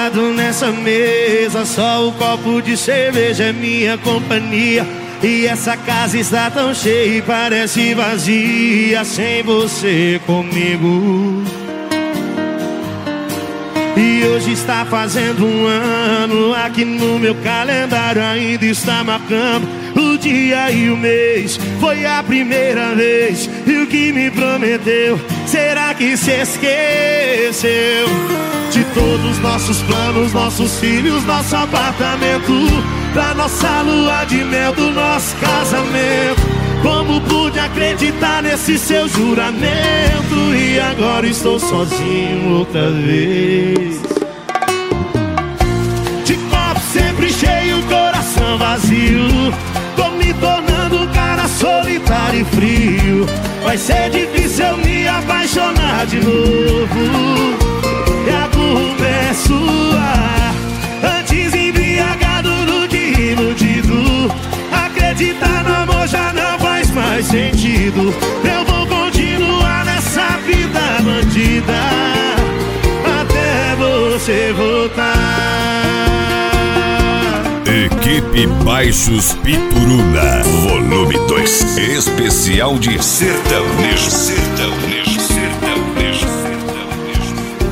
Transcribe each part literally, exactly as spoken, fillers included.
sentado nessa mesa, só o copo de cerveja é minha companhia. E essa casa está tão cheia e parece vazia sem você comigo. E hoje está fazendo um ano, aqui no meu calendário ainda está marcando o dia e o mês. Foi a primeira vez, e o que me prometeu, será que se esqueceu? De todos os nossos planos, nossos filhos, nosso apartamento, da nossa lua de mel, do nosso casamento. Como pude acreditar nesse seu juramento? E agora estou sozinho outra vez. De copo sempre cheio, coração vazio. Tô me tornando um cara solitário e frio. Vai ser difícil eu me apaixonar de novo. E a culpa é sua. Antes embriagado do que iludido. Acreditar no amor já não faz mais sentido. Eu vou continuar nessa vida bandida até você voltar. Equipe Baixos Pituruna, volume dois, especial de sertanejo, sertanejo, sertanejo, sertanejo.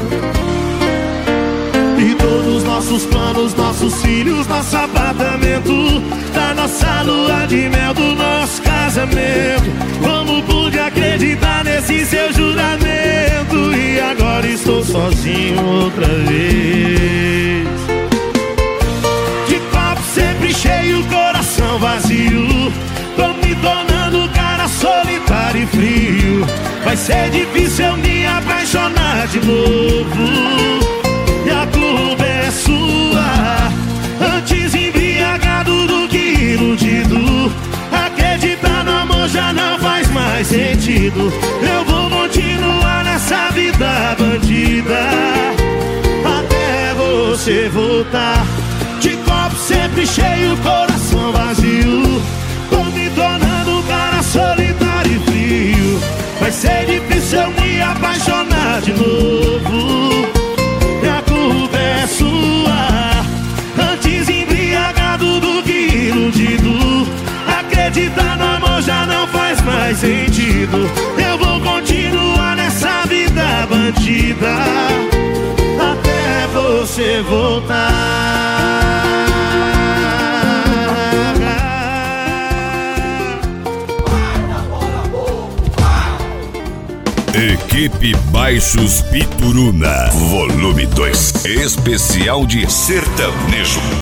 E todos os nossos planos, nossos filhos, nosso apartamento, da nossa lua de mel, do nosso casamento. Como pude acreditar nesse seu juramento? E agora estou sozinho outra vez. De copo sempre cheio, coração vazio. Tô me tornando um cara solitário e frio. Vai ser difícil eu me apaixonar de novo. E a culpa é sua. Antes embriagado do que iludido. Acreditar no amor já não faz mais sentido. Eu vou continuar nessa vida bandida até você voltar. De copo sempre cheio, coração vazio. Tô me tornando um cara solitário e frio. Vai ser difícil eu me apaixonar de novo. E a culpa é sua. Antes embriagado do que iludido. Acreditar no amor já não faz mais sentido. Eu vou continuar nessa vida bandida até você voltar. Equipe Baixos Pituruna, volume dois, especial de sertanejo.